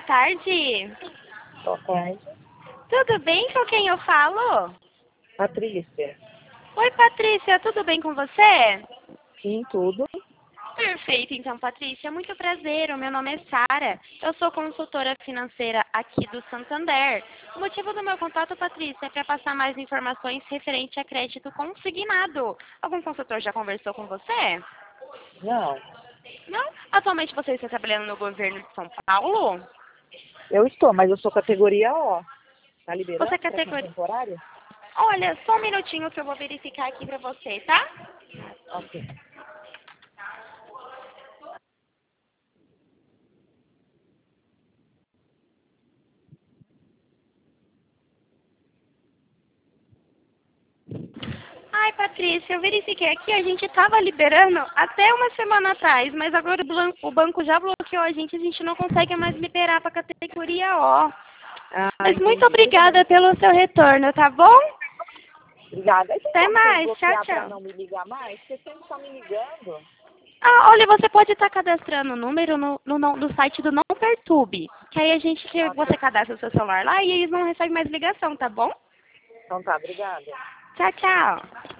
tarde. Boa tarde. Tudo bem com quem eu falo? Patrícia. Oi, Patrícia, tudo bem com você? Sim, tudo. Perfeito, então, Patrícia, muito prazer. O meu nome é Sara. Eu sou consultora financeira aqui do Santander. O motivo do meu contato, Patrícia, é para passar mais informações referente a crédito consignado. Algum consultor já conversou com você? Não. Não? Atualmente você está trabalhando no governo de São Paulo? Eu estou, mas eu sou categoria O. Tá Você é liberando para categoria... temporário? Olha, só um minutinho que eu vou verificar aqui para você, tá? Ok. Ai, Patrícia, eu verifiquei aqui, a gente estava liberando até uma semana atrás, mas agora o banco já bloqueou a gente não consegue mais liberar para a categoria O. Ah, Mas muito entendi. Tudo bem, obrigada então. pelo seu retorno, tá bom? Obrigada. E tem Até como você mais, tchau, desbloquear para tchau. não me ligar mais? Você sempre está me ligando. Ah, olha, você pode estar cadastrando o número no site do Não Perturbe, que aí Ah, você tá. cadastra o seu celular lá e eles não recebem mais ligação, tá bom? Então tá, obrigada. Tchau, tchau.